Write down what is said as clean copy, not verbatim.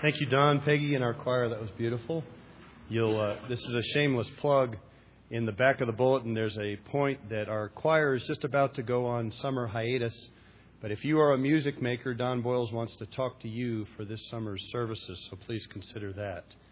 Thank you, Don, Peggy, and our choir. That was beautiful. This is a shameless plug. In the back of the bulletin, there's a point that our choir is just about to go on summer hiatus. But if you are a music maker, Don Boyles wants to talk to you for this summer's services, so please consider that.